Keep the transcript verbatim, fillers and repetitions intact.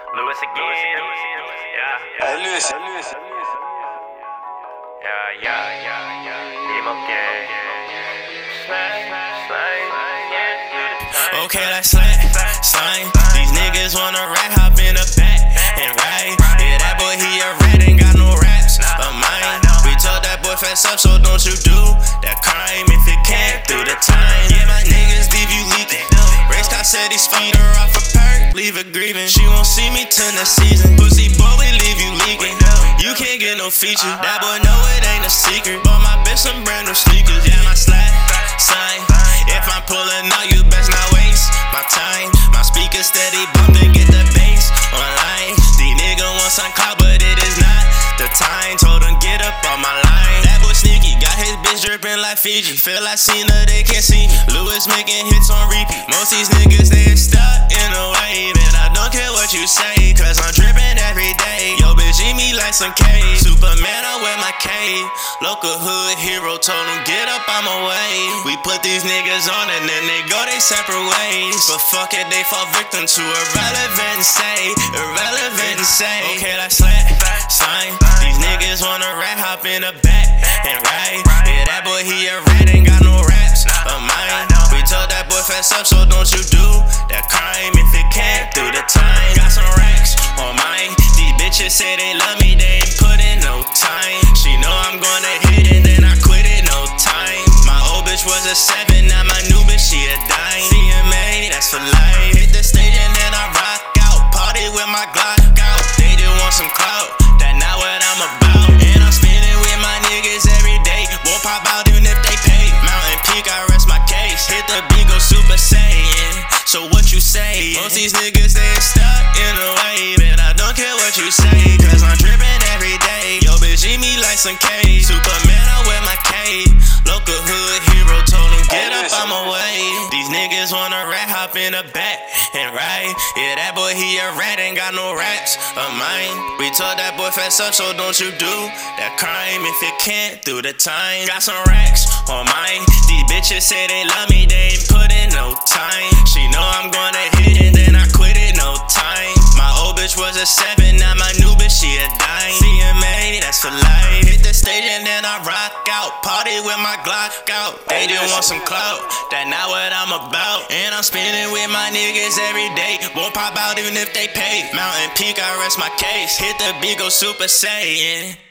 Lewis again. Yeah. Hey, Lewis. Yeah, yeah, yeah, yeah. Nemo gang. Slang, slang, yeah. Okay, that's slang, slang. These niggas wanna rap, hop in the back and ride. Yeah, that boy, he a rat, ain't got no raps of mine. We told that boy fess up, so don't you do that crime if it can't do the time. Yeah, my niggas leave you leaking. Race car said he speed her off a perk, leave her grieving. She won't see me till next season. Pussy boy, we leave you leaking. You can't get no feature. That boy know it ain't a secret. Bought my bitch some brand new sneakers. Yeah, my slap, sign. If I'm pulling out, you best not waste my time. My speaker steady bumping, get the bass online. These niggas want some clout, but it is not the time. Told them get up on my line. That boy sneaky, got his bitch dripping like Fiji. Feel like Cena, they can't see me. Lewis making hits on repeat. Most these niggas, they stuck in a wave. And I don't care what you say, cause I'm dripping every day. Yo, bitch, eat me like some cake. Superman, I wear my cape. Local hood hero told him get up on my way. We put these niggas on and then they go they separate ways. But fuck it, they fall victim to irrelevant say. Irrelevant say. Okay, that's slang, sign. These niggas wanna rap, hop in the back and ride. Yeah, that boy, he a rat, ain't got no raps of mine. We told that boy fess up, so don't you do that crime if it can't do the time. Got some racks on mine. These bitches say they love me, they ain't put in no time. She know I'm gonna hit it, then I quit it, no time. My old bitch was a seven, now my new bitch, she a dime. C M A, that's for life. Hit the stage and then I rock out. Party with my Glock out. They just want some clout, that not what I'm about. And I'm spinning with my niggas every day. Won't pop out even if they pay. Mountain Peak, I rest my case. Hit the beat, go Super Saiyan. So what you say? Most these niggas, they stuck in a wave. And I don't care what you say, cause I'm dripping every day. Yo, bitch, eat me like some cake. Superman, I wear my cape. Local hood hero told him get up on my way. These niggas wanna rap, hop in the back and ride. Yeah, that boy, he a rat, ain't got no raps of mine. We told that boy fess up, so don't you do that crime if it can't do the time. Got some racks on mine. These bitches say they love me, they ain't put in no time. She know I'm gonna hit it, then I quit it, no time. My old bitch was a seven, now my new bitch, she a dime. C M A, that's for life. Hit the stage and then I rock out. Party with my Glock out. They just want some clout, that not what I'm about. And I'm spinning with my niggas every day. Won't pop out even if they pay. Mountain Peak, I rest my case. Hit the beat, go Super Saiyan.